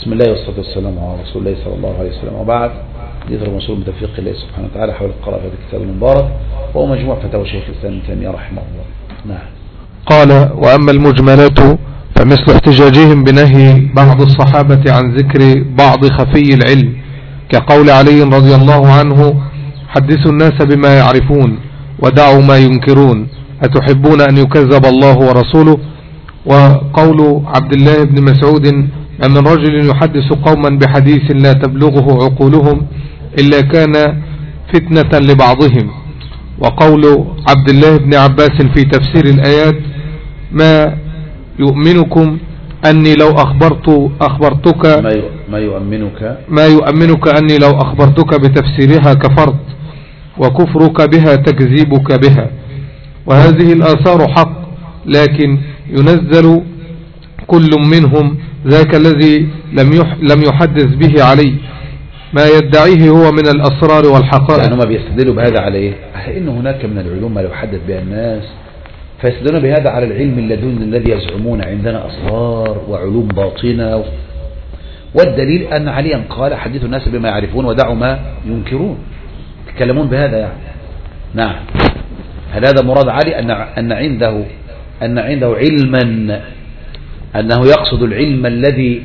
بسم الله والصلاة والسلام على رسول الله صلى الله عليه وسلم، وبعد. يذكر مسؤول بتوفيق الله سبحانه وتعالى حول القراءة في الكتاب المبارك، وهو مجموع فتاوى شيخ الإسلام ابن تيمية رحمه الله. نعم. قال: وأما المجملات فمثل احتجاجهم بنهي بعض الصحابة عن ذكر بعض خفي العلم، كقول علي رضي الله عنه: حدثوا الناس بما يعرفون ودعوا ما ينكرون، أتحبون أن يكذب الله ورسوله. وقول عبد الله بن مسعود: ما من رجل يحدث قوما بحديث لا تبلغه عقولهم إلا كان فتنة لبعضهم. وقول عبد الله بن عباس في تفسير الآيات: ما يؤمنكم أني لو أخبرتك ما يؤمنك أني لو أخبرتك بتفسيرها كفرت، وكفرك بها تكذيبك بها. وهذه الآثار حق، لكن ينزل كل منهم ذاك الذي لم يحدث به علي ما يدعيه هو من الأسرار والحقائق. يعني هم بيستدلوا بهذا على إيه؟ على إن هناك من العلوم ما لو حدث بها الناس، فيستدلون بهذا على العلم اللدن الذي يزعمون عندنا أسرار وعلوم باطنة. والدليل أن عليا قال: حدثوا الناس بما يعرفون ودعوا ما ينكرون. يتكلمون بهذا يعني. نعم. هل هذا مراد علي أن عنده علما، أنه يقصد العلم الذي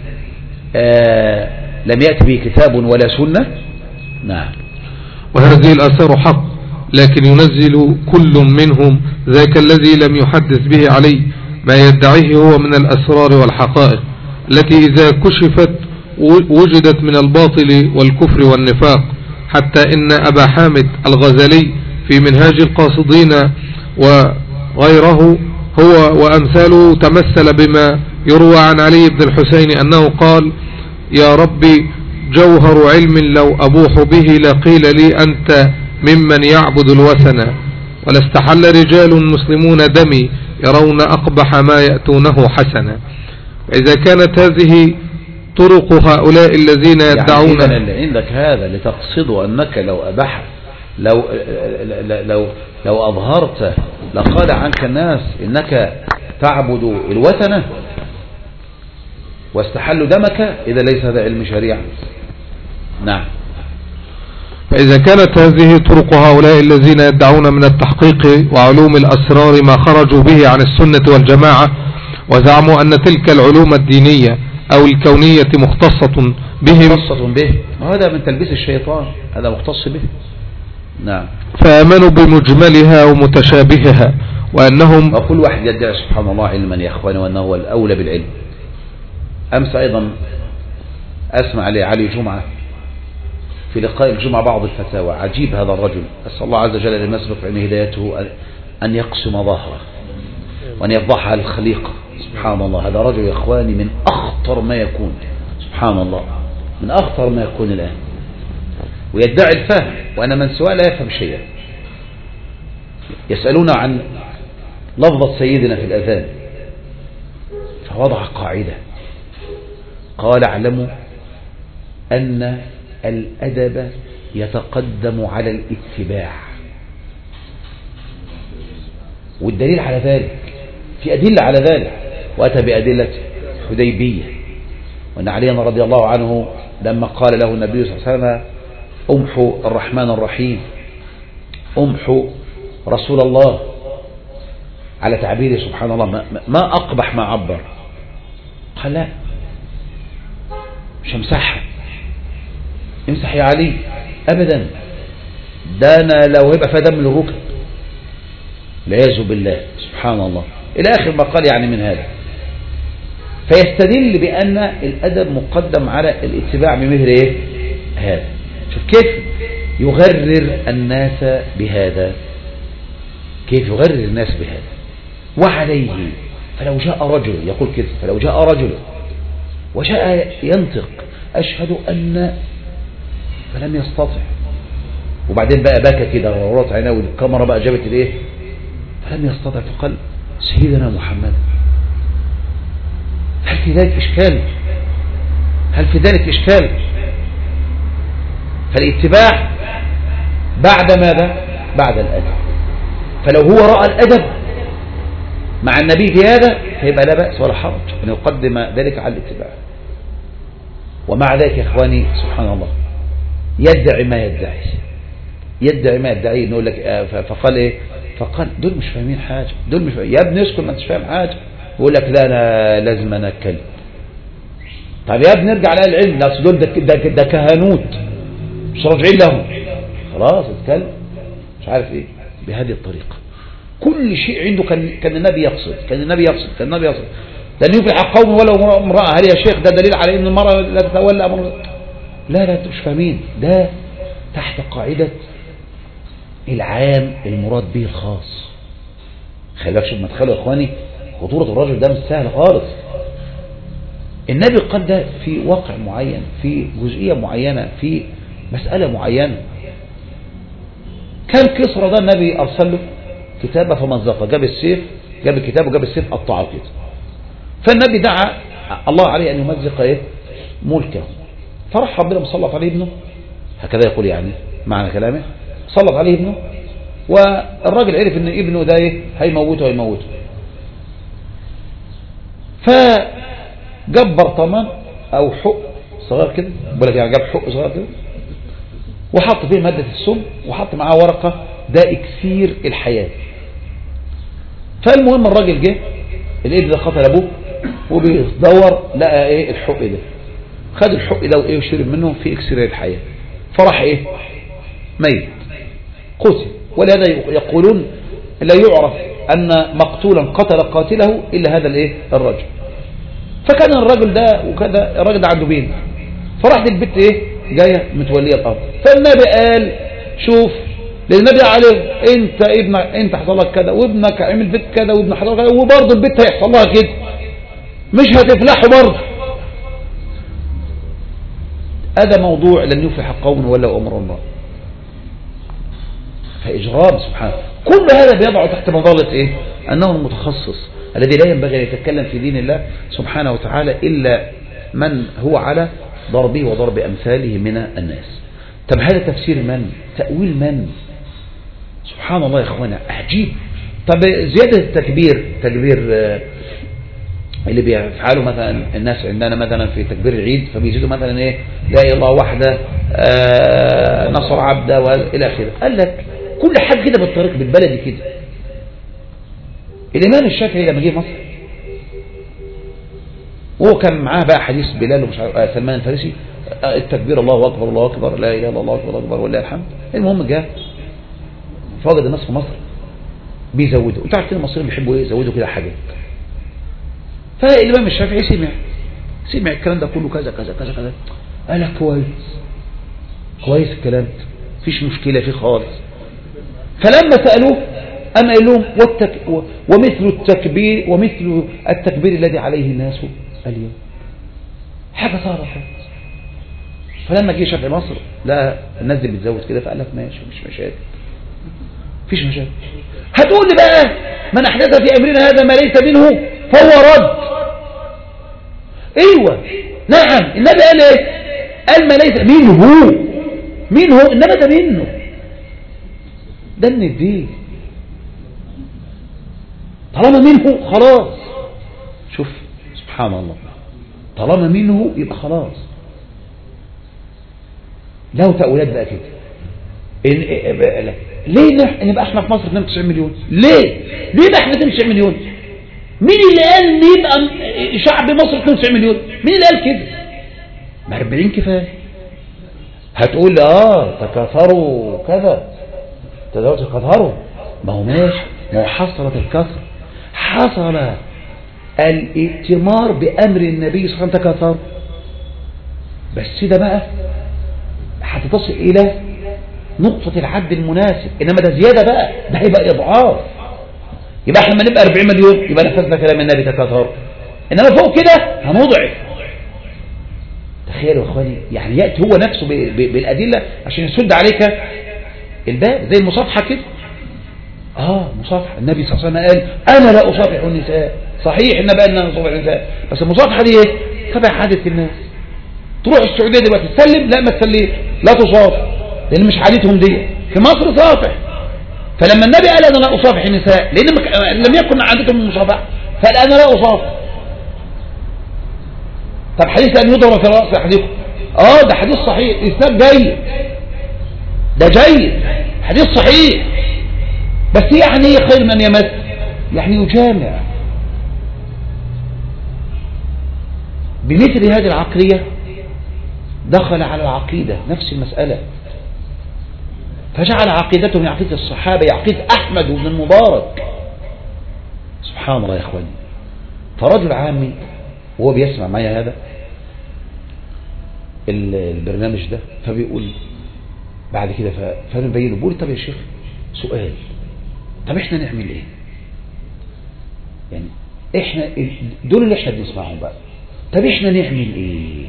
لم يأتي به كتاب ولا سنة؟ نعم. وهذه الآثار حق، لكن ينزل كل منهم ذاك الذي لم يحدث به علي ما يدعيه هو من الأسرار والحقائق، التي إذا كشفت وجدت من الباطل والكفر والنفاق، حتى إن أبا حامد الغزالي في منهاج القاصدين وغيره هو وأمثاله تمثل بما يروى عن علي بن الحسين أنه قال: يا ربي، جوهر علم لو أبوح به لقيل لي أنت ممن يعبد الوثن، ولاستحل رجال مسلمون دمي يرون أقبح ما يأتونه حسنا. إذا كانت هذه طرق هؤلاء الذين يدعون، يعني اللي عندك هذا لتقصده أنك لو أظهرت لقال عنك الناس إنك تعبد الوثنة واستحلوا دمك، إذا ليس هذا علم شريعة. نعم. فإذا كانت هذه طرق هؤلاء الذين يدعون من التحقيق وعلوم الأسرار ما خرجوا به عن السنة والجماعة، وزعموا أن تلك العلوم الدينية أو الكونية مختصة به، وهذا من تلبيس الشيطان، هذا مختص به. نعم. فآمنوا بمجملها ومتشابهها، وأنهم وكل واحد يدعي سبحان الله علما يا أخواني، وأنه هو الأولى بالعلم. أمس أيضا أسمع علي جمعة في لقاء الجمعة بعض الفتاوى. عجيب هذا الرجل، أسأل الله عز وجل لما يسبق علم هدايته أن يقسم ظهره وأن يفضحها الخليقة. سبحان الله. هذا رجل يا أخواني من أخطر ما يكون، سبحان الله، من أخطر ما يكون الآن، ويدعي الفهم، وأنا من سواء لا يفهم شيئا. يسألون عن لفظة سيدنا في الأذان، فوضع قاعدة قال: اعلموا أن الأدب يتقدم على الاتباع. والدليل على ذلك، في أدلة على ذلك، وأتى بأدلة حديبية، وأن علي رضي الله عنه لما قال له النبي صلى الله عليه وسلم: أمحو الرحمن الرحيم، أمحو رسول الله، على تعبيره سبحان الله ما أقبح ما عبر. قال: لا، مش همسحها، امسح يا علي، أبدا، ده أنا لو هيبقى فيها دم للركب، والعياذ بالله، سبحان الله، إلى آخر ما قال يعني من هذا. فيستدل بأن الأدب مقدم على الاتباع بمثل إيه؟ هذا. شوف كيف يغرر الناس بهذا، كيف يغرر الناس بهذا. وعليه فلو جاء رجل يقول كذا، فلو جاء رجل وجاء ينطق أشهد أن، فلم يستطع، وبعدين بقى بكى كده ورورت عيناه والكاميرا بقى جابت الايه، فلم يستطع، فقال: سيدنا محمد. هل في ذلك إشكال؟ هل في ذلك إشكال؟ فالاتباع بعد ماذا؟ بعد الأدب. فلو هو رأى الأدب مع النبي في هذا فيبقى لا بأس ولا حرج أن يقدم ذلك على الاتباع. ومع ذلك يا إخواني سبحان الله يدعي ما يدعي نقول لك فقال إيه؟ فقال دول مش فاهمين حاجة، دول مش فاهمين. يا ابني اسكت ما انتش فاهم حاجة. يقول لك لا أنا لازم أنا أتكلم. طب يا ابني نرجع على العلم، لا دول ده كهنوت مش راجعين لهم، خلاص اتكلم مش عارف ايه. بهذه الطريقة كل شيء عنده كان النبي يقصد، لأن يفلح قوم ولو امرأة. هل يا شيخ ده دليل على ان المرأة لا تتولى أمر؟ لا انتوا مش فاهمين. ده تحت قاعدة العام المراد به الخاص. خلي بالك شوف ما تخيلوا يا اخواني خطورة الرجل ده مش سهل خالص. النبي قال ده في واقع معين، في جزئية معينة، في مسألة معينة. كان كسرى ده النبي أرسل له كتابة فمزقه، جاب السيف، جاب الكتاب وجاب السيف قطعه كده. فالنبي دعا الله عليه أن يمزق ايه ملكه، فراح ربنا مسلط عليه ابنه، هكذا يقول يعني معنى كلامه، سلط عليه ابنه، والراجل عرف ان ابنه ده ايه هيموته. فجاب برطمان او حق صغير كده، بقول لك يعني جاب حق صغير كده وحط فيه مادة السم وحط معاه ورقة ده اكسير الحياة. فالمهم الراجل جه الابن ده قتل ابوه وبيدور لقى ايه الحق ده، خد الحق ده وايه وشرب منه في اكسير الحياة، فراح ايه ميت قتل. ولهذا يقولون لا يعرف ان مقتولا قتل قاتله الا هذا الايه الرجل. فكان الرجل ده وكذا الرجل ده عنده بين، فراحت البت ايه جايه متوليه الارض. فالنبي قال شوف للنبي عليه انت حصل لك كذا وابنك عمل فيك كذا وابن حصل كذا وبرضه البت هيحصل لها كده، مش هتفلحوا برضه. هذا موضوع لن يفلح قوم ولا امر الله. فاجرام سبحانه كل هذا بيضع تحت مظله ايه انه المتخصص الذي لا ينبغي ان يتكلم في دين الله سبحانه وتعالى الا من هو على ضربه وضرب امثاله من الناس. طب هذا تفسير من؟ تأويل من؟ سبحان الله يا اخوانا عجيب. طب زيادة التكبير اللي بيفعله مثلا الناس عندنا مثلا في تكبير العيد، فبيزيدوا مثلا ايه لا اله الا الله وحده نصر عبده والى اخره. قال لك كل حاجه كده بالطريق بالبلدي كده. الامام الشافعي لما جه مصر وهو كان معاه بقى حديث بلال ومش عارف سلمان الفارسي التكبير الله اكبر الله اكبر لا اله الا الله اكبر اكبر ولله الحمد. المهم جاء فوجد الناس في مصر بيزودوا، انتوا عارفين المصريين بيحبوا ايه يزودوا كده حاجات. فالامام الشافعي سمع الكلام ده كله كذا كذا كذا كذا، قال لك كويس الكلام مفيش مشكله فيه خالص. فلما سالوه أما قال لهم ومثل التكبير الذي عليه الناس اليوم حاجة صارت. فلما جه شافعي مصر لا الناس دي بتزود كده، فقال لك ماشي مش مشاكل، مفيش مشاكل. هتقول لي بقى من أحدث في أمرنا هذا ما ليس منه فهو رد. ايوه نعم النبي قال ايه؟ قال ما ليس منه انما ده منه، ده من الدين. طالما منه خلاص. شوف سبحان الله طالما منه يبقى خلاص. له تأويلات بقى كده. ليه نبقى احنا في مصر 92 مليون؟ ليه بقى احنا 92 مليون؟ مين اللي قال ان يبقى شعب مصر 92 مليون؟ مين اللي قال كده؟ ما 40 كفايه. هتقول تكاثروا كذا تكاثروا، ما هو ماشي، ما هو حصلت الكثر، حصل الائتمار بأمر النبي صلى الله عليه وسلم تكاثر، بس ده بقى هتتصل إلى نقطة العد المناسب. إنما ده زيادة بقى، ده هيبقى إضعاف. يبقى احنا لما نبقى 40 مليون يبقى نفذنا كلام النبي تكاثر، إنما فوق كده هنضعف. تخيلوا يا اخواني، يعني يأتي هو نفسه بالأدلة عشان يسد عليك الباب زي المصافحة كده. مصافحة. النبي صلى الله عليه وسلم قال أنا لا أصافح النساء. صحيح النبي قال أنا أصافح النساء، بس المصافحة دي ايه؟ تبع عادة الناس. تروح السعودية دلوقتي تسلم، لا ما تسلم، لا تصافح، لأن مش عادتهم دي. في مصر صافح. فلما النبي قال أنا لا أصافح النساء لأن لم يكن عادتهم المصافحة، فقال أنا لا أصافح. طب حديث أن يضرب في رأس أحدكم، ده حديث صحيح، إسناد جيد، ده جيد، حديث صحيح، بس يعني ايه خير من يمس؟ يعني يجامع. بمثل هذه العقلية دخل على العقيدة نفس المسألة، فجعل عقيدته من عقيدة الصحابة عقيدة أحمد بن المبارك. سبحان الله يا إخواني. فرجل عامي وهو بيسمع معي هذا البرنامج ده، فبيقول بعد كده فأنا بينه بقول طب يا شيخ سؤال، طب احنا نعمل ايه؟ يعني احنا دول اللي احنا بنسمعهم بقى، طب احنا نعمل ايه؟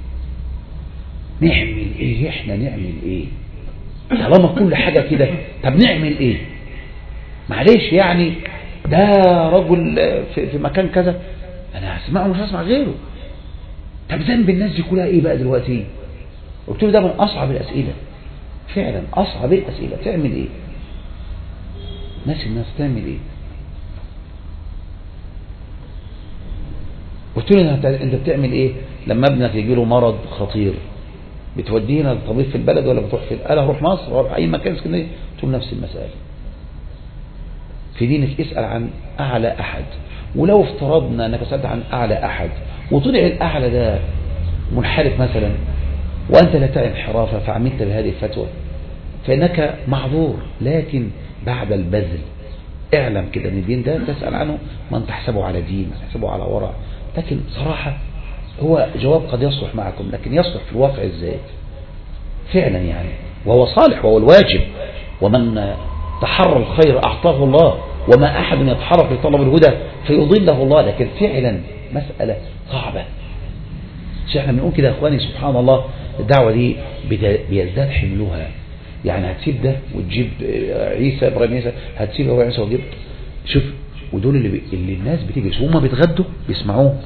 نعمل ايه؟ احنا نعمل ايه؟ طالما كل حاجة كده، طب نعمل ايه؟ معلش يعني ده رجل في مكان كذا انا هسمعه مش هسمع غيره، طب ذنب الناس دي كلها ايه بقى دلوقتي؟ قلت له ده من اصعب الاسئله، فعلا اصعب الاسئله. تعمل ايه؟ الناس تعمل ايه؟ قلت له انت بتعمل ايه لما ابنك يجي له مرض خطير؟ بتوديه للطبيب في البلد ولا بتروح فين؟ قال هروح مصر واروح اي مكان اسكندريه. قلت له نفس المساله. في دينك اسال عن اعلى احد، ولو افترضنا انك سالت عن اعلى احد وطلع الاعلى ده منحرف مثلا وانت لا تعي انحرافا فعملت بهذه الفتوى فانك معذور، لكن بعد البذل اعلم كده ان الدين ده تسال عنه من تحسبه على دين، من تحسبه على ورع. لكن صراحه هو جواب قد يصلح معكم، لكن يصلح في الواقع ازاي؟ فعلا يعني وهو صالح وهو الواجب، ومن تحرى الخير اعطاه الله، وما احد يتحرك لطلب الهدى فيضله الله. لكن فعلا مسألة صعبة. احنا بنقول كده يا اخواني سبحان الله، الدعوة دي بيزداد حملها. يعني هتسيب ده وتجيب عيسى ابراهيم عيسى، هتسيب هو عيسى وتجيب شوف، ودول اللي الناس بتيجي وهم بيتغدوا بيسمعوه.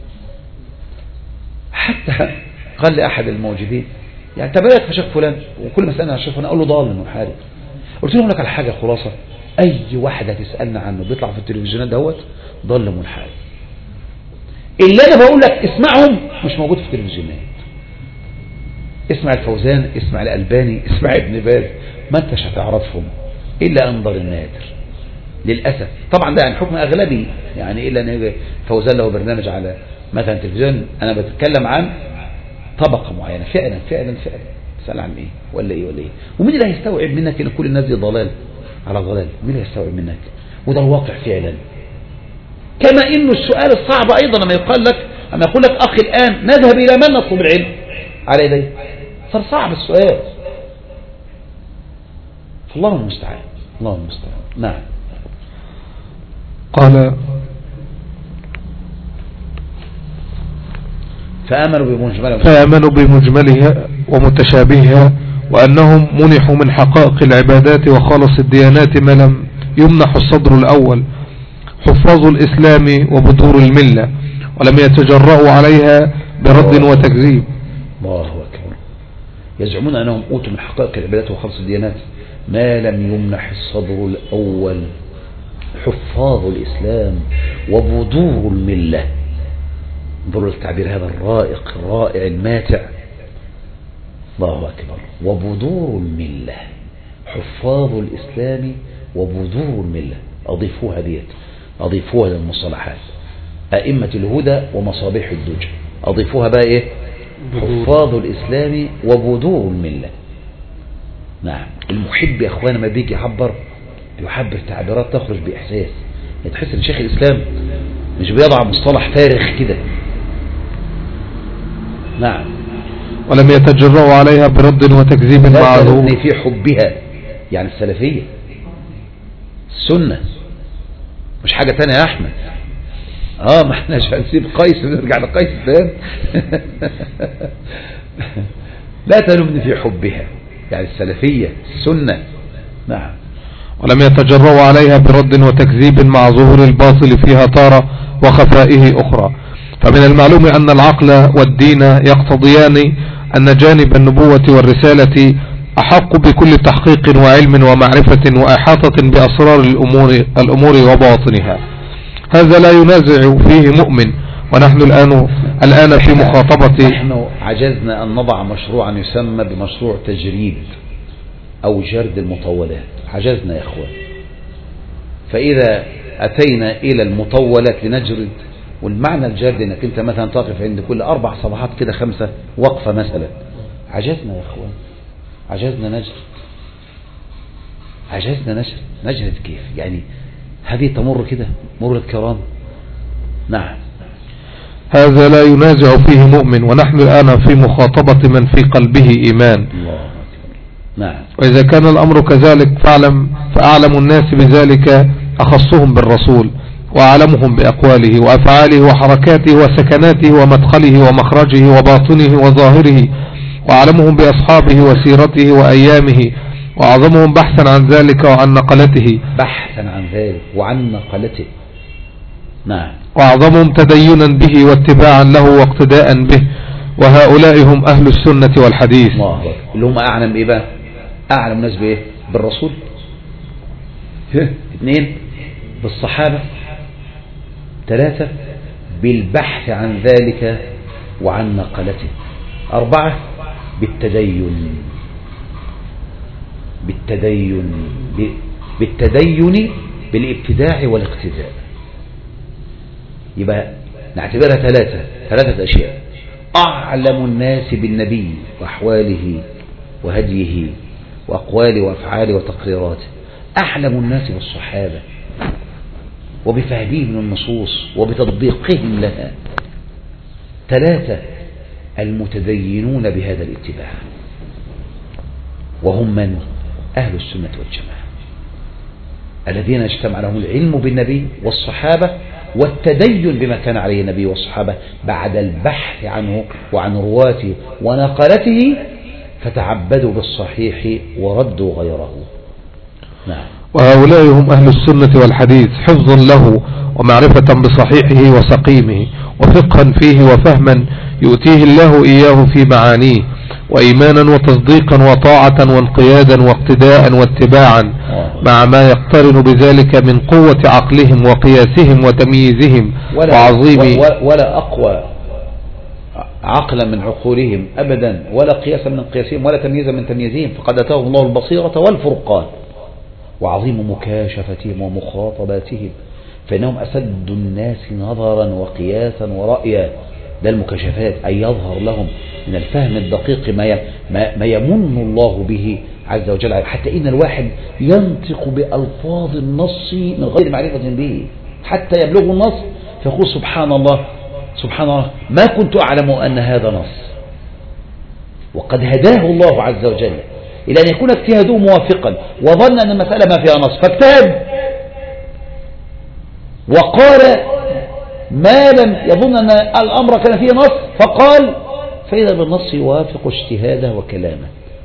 حتى قال لي احد الموجودين يعني تبارك في شيخ فلان، وكل ما سالنا عن الشيخ فلان اقول له ضال منحرف. قلت لهم لك على حاجه خلاصه، اي واحده تسالنا عنه بيطلع في التلفزيونات دوت ضال منحرف. اللي انا بقول لك اسمعهم مش موجود في التلفزيونات. اسمع الفوزان، اسمع الألباني، اسمع ابن باز، ما انتش هتعرفهم الا انظر النادر للاسف. طبعا ده يعني حكم اغلبي، يعني الا ان فوزان له برنامج على مثلا تلفزيون. انا بتكلم عن طبقه معينه. فعلا تسال عن ايه ولا ايه ولا ايه؟ ومين اللي هيستوعب منك ان كل الناس دي ضلال على ضلال؟ مين اللي هيستوعب منك؟ وده الواقع فعلا. كما انه السؤال الصعب ايضا لما يقال لك، اما يقول لك اخي الان نذهب الى من نطلب العلم على يديه، صار صعب السؤال. فالله المستعان، الله المستعان. نعم. قال فآمنوا بمجملها ومتشابهها، وأنهم منحوا من حقائق العبادات وخالص الديانات ما لم يمنح الصدر الأول، حفاظ الإسلام وبذور الملة، ولم يتجرؤوا عليها برد وتكذيب. الله أكبر. يزعمون أنهم أوتوا من حقائق العبادات وخالص الديانات ما لم يمنح الصدر الأول، حفاظ الإسلام وبذور الملة. انظروا التعبير هذا الرائق الرائع الماتع. الله أكبر. وبذور الملة، حفاظ الإسلام وبذور الملة. أضيفوها للمصطلحات. أئمة الهدى ومصابيح الدجى، أضيفوها بقى إيه؟ حفاظ الإسلام وبذور الملة. نعم. المحب يا أخوانا ما بيجي يحبر تعبيرات تخرج بإحساس، تحس ان شيخ الإسلام مش بيضع مصطلح فارغ كده. نعم. ولم يتجرؤوا عليها برد وتكذيب معه في حبها، يعني السلفية السنة مش حاجة تانية يا أحمد. ما احناش هنسيب قيس ونرجع لقيس تاني. لا تلومني في حبها، يعني السلفية السنة. نعم. ولم يتجرؤوا عليها برد وتكذيب مع ظهور الباطل فيها تارة وخفائه أخرى. فمن المعلوم أن العقل والدين يقتضيان أن جانب النبوة والرسالة أحق بكل تحقيق وعلم ومعرفة وإحاطة بأسرار الأمور وبواطنها. هذا لا ينازع فيه مؤمن، ونحن الآن في مخاطبة. نحن عجزنا أن نضع مشروعا يسمى بمشروع تجريد أو جرد المطولات، عجزنا يا أخوان. فإذا أتينا إلى المطولات لنجرد، والمعنى الجرد أنك أنت مثلا تقف عند كل 4 صفحات كده 5 وقفة مثلا، عجزنا يا أخوان، عجزنا نجرد كيف يعني؟ هذه تمر كده مر الكرام. نعم، هذا لا ينازع فيه مؤمن، ونحن الآن في مخاطبة من في قلبه إيمان. الله. نعم. وإذا كان الأمر كذلك فأعلم الناس بذلك أخصهم بالرسول، وأعلمهم بأقواله وأفعاله وحركاته وسكناته ومدخله ومخرجه وباطنه وظاهره، وأعلمهم بأصحابه وسيرته وأيامه، وأعظمهم بحثا عن ذلك وعن نقلته. نعم. وأعظمهم تدينا به واتباعا له واقتداء به، وهؤلاء هم أهل السنة والحديث. الله، اللي هم أعلم إيه بقى؟ أعلم الناس بإيه؟ بالرسول. 2 بالصحابة. 3 بالبحث عن ذلك وعن نقلته. 4 بالتدين بالابتداع والاقتداء. يبقى نعتبرها 3 أشياء: أعلم الناس بالنبي وأحواله وهديه وأقواله وأفعاله وتقريراته، أعلم الناس بالصحابة وبفهمهم النصوص وبتطبيقهم لها. 3 المتدينون بهذا الاتباع، وهم من؟ أهل السنة والجماعة، الذين اجتمع لهم العلم بالنبي والصحابة والتدين بما كان عليه النبي والصحابة بعد البحث عنه وعن رواته ونقلته، فتعبدوا بالصحيح وردوا غيره. نعم. وهؤلاء هم أهل السنة والحديث، حفظا له ومعرفة بصحيحه وسقيمه، وفقها فيه وفهما يؤتيه الله إياه في معانيه، وإيمانا وتصديقا وطاعة وانقيادا واقتداء واتباعا، مع ما يقترن بذلك من قوة عقلهم وقياسهم وتمييزهم وعظيم. ولا أقوى عقلا من عقولهم أبدا، ولا قياسا من قياسهم، ولا تمييزا من تمييزهم، فقد أتاهم الله البصيرة والفرقان، وعظيم مكاشفتهم ومخاطباتهم، فإنهم أسد الناس نظرا وقياسا ورأيا. ده المكاشفات، أي يظهر لهم من الفهم الدقيق ما يمن الله به عز وجل، حتى إن الواحد ينطق بألفاظ النص من غير معرفة به، حتى يبلغ النص فيقول سبحان الله سبحان الله، ما كنت أعلم أن هذا نص، وقد هداه الله عز وجل إلى أن يكون اجتهاده موافقا، وظن أن المسألة ما فيها نص فاجتهد وقال ما لم يظن أن الأمر كان فيه نص فقال، فإذا بالنص يوافق اجتهاده وكلامه.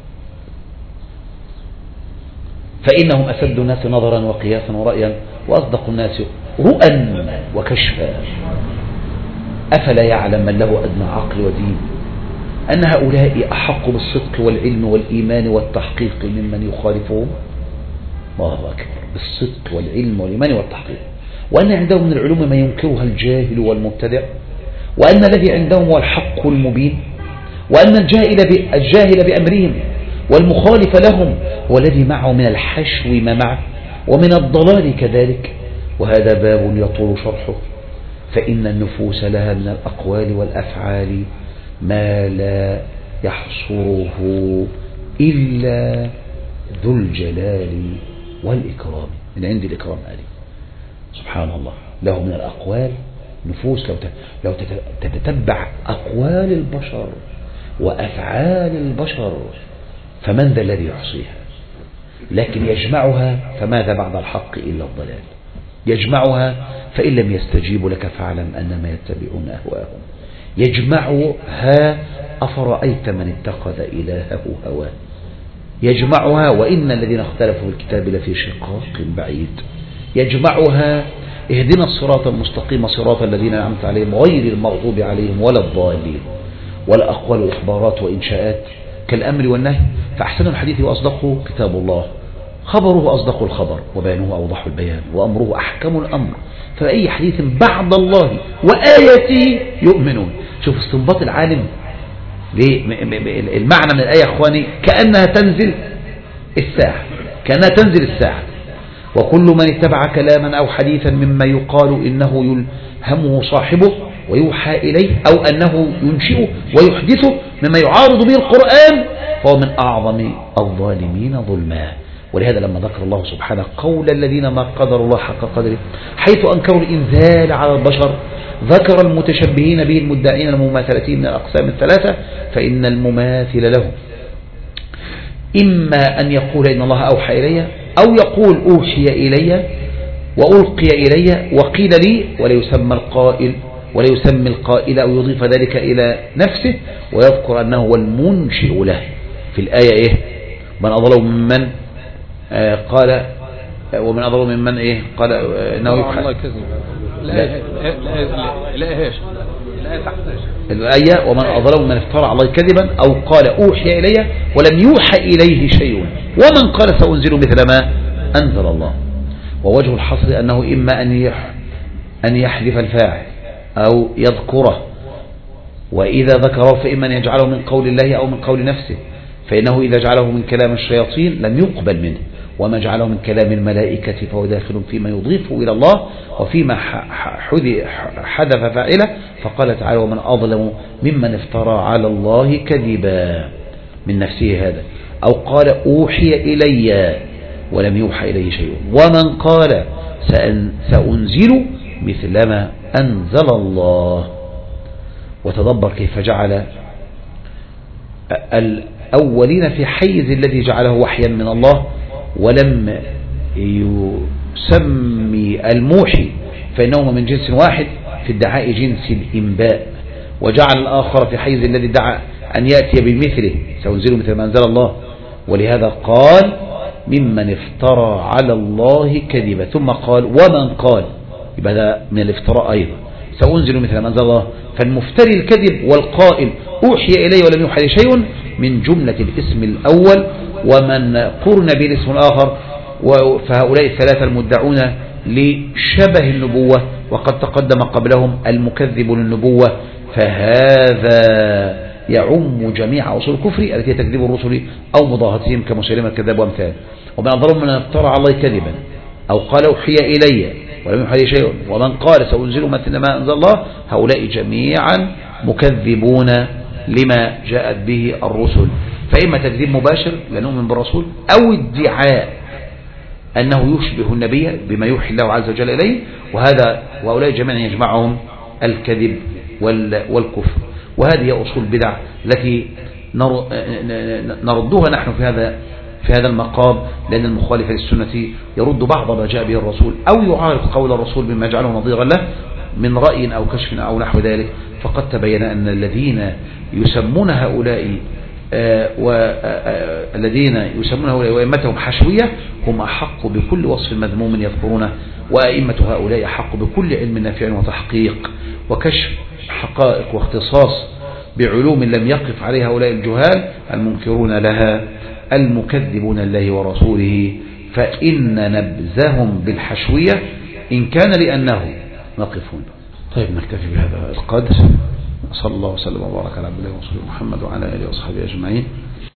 فإنهم أسد الناس نظرا وقياسا ورأيا، وأصدق الناس رؤى وكشفا. أفلا يعلم من له أدنى عقل ودين أن هؤلاء أحق بالصدق والعلم والإيمان والتحقيق ممن يخالفهم؟ الله أكبر، بالصدق والعلم والإيمان والتحقيق، وأن عندهم من العلوم ما ينكرها الجاهل والمبتدع، وأن الذي عندهم هو الحق المبين، وأن الجاهل بأمرهم والمخالف لهم هو الذي معه من الحشو ما معه ومن الضلال كذلك. وهذا باب يطول شرحه، فإن النفوس لها من الأقوال والأفعال ما لا يحصره إلا ذو الجلال والإكرام، من عند الإكرام آله سبحان الله. له من الأقوال نفوس لو تتتبع أقوال البشر وأفعال البشر فمن ذا الذي يحصيها؟ لكن يجمعها، فماذا بعد الحق إلا الضلال؟ يجمعها، فإن لم يستجيبوا لك فاعلم أنما يتبعون أهواءهم. يجمعها، أفرأيت من اتخذ إلهه هواه. يجمعها، وإن الذين اختلفوا في الكتاب لفي شقاق بعيد. يجمعها، اهدنا الصراط المستقيم صراط الذين أنعمت عليهم غير المغضوب عليهم ولا الضالين. والأقوال والإخبارات وإنشاءات كالأمر والنهي، فأحسن الحديث وأصدقه كتاب الله، خبره أصدق الخبر وبيانه أوضح البيان وأمره أحكم الأمر، فأي حديث بعد الله وآياته يؤمنون. شوف استنباط العالم ليه المعنى من الآية أخواني، كأنها تنزل الساعة، كأنها تنزل الساعة. وكل من اتبع كلاما أو حديثا مما يقال إنه يلهمه صاحبه ويوحى إليه أو أنه ينشئه ويحدثه مما يعارض به القرآن فهو من أعظم الظالمين ظلما. ولهذا لما ذكر الله سبحانه قول الذين ما قدر الله حق قدره حيث أنكروا الإنزال على البشر ذكر المتشبهين به المدعين المماثلتين من الأقسام الثلاثة، فإن المماثل له إما أن يقول إن الله أوحى إلي أو يقول أوحي إلي وألقي إلي وقيل لي، ولا يسمى القائل أو يضيف ذلك إلى نفسه ويذكر أنه هو المنشئ له. في الآية إيه؟ من أضل ممن قال ومن أضل ممن إيه قال إنه يوحى. الآية ومن أضل ممن افترى على الله كذبا أو قال أوحي إلي ولم يوحى إليه شيء ومن قال سأنزل مثل ما أنزل الله. ووجه الحصر أنه إما أن يحذف الفاعل أو يذكره، وإذا ذكره فإما أن يجعله من قول الله أو من قول نفسه، فإنه إذا جعله من كلام الشياطين لم يقبل منه، وما جعله من كلام الملائكة فهو داخل فيما يضيفه إلى الله وفيما حذف فاعله. فقال تعالى ومن أظلم ممن افترى على الله كذبا من نفسه هذا، أو قال أوحي إلي ولم يوحى إليه شيء، ومن قال سأنزل مثل ما أنزل الله. وتدبر كيف جعل الأولين في حيز الذي جعله وحيا من الله ولم يسمي الموحي فإنهما من جنس واحد في ادعاء جنس الإنباء، وجعل الآخر في حيز الذي دعا أن يأتي بمثله سأنزل مثل ما أنزل الله. ولهذا قال ممن افترى على الله كذبا، ثم قال ومن قال، يبقى هذا من الافتراء أيضا سأنزل مثل ما أنزل الله. فالمفتري الكذب والقائل أوحي إلي ولم يوحى لي شيء من جملة الاسم الأول، ومن قرن به الاسم الآخر فهؤلاء الثلاثة المدعون لشبه النبوة وقد تقدم قبلهم المكذب للنبوة، فهذا يعم جميع أصول الكفر التي تكذب الرسل أو مضاهتهم كمسيلمة الكذاب وأمثاله. ومن أظلم من افترى على الله كذبا أو قال أوحي إلي ولم يوحى لي شيء ومن قال سأنزل مثل ما أنزل الله، هؤلاء جميعا مكذبون لما جاءت به الرسل. فإما تكذيب مباشر لا نؤمن بالرسول، أو ادعاء أنه يشبه النبي بما يوحي الله عز وجل إليه، وهؤلاء جميعا يجمعهم الكذب والكفر. وهذه أصول البدع التي نردها نحن في هذا المقام، لأن المخالف للسنة يرد بعض ما جاء به الرسول أو يعارض قول الرسول بما جعله نظيرا له من رأي أو كشف أو نحو ذلك. فقد تبين أن الذين يسمون هؤلاء وأئمتهم حشوية هم أحق بكل وصف مذموم يذكرونه، وأئمة هؤلاء أحق بكل علم نافع وتحقيق وكشف حقائق واختصاص بعلوم لم يقف عليها هؤلاء الجهال المنكرون لها المكذبون الله ورسوله. فإن نبذهم بالحشوية إن كان لأنه نقفون. طيب نكتفي بهذا القدر. صلى الله وسلم وبارك على عبد الله ورسوله محمد وعلى آله وصحبه أجمعين.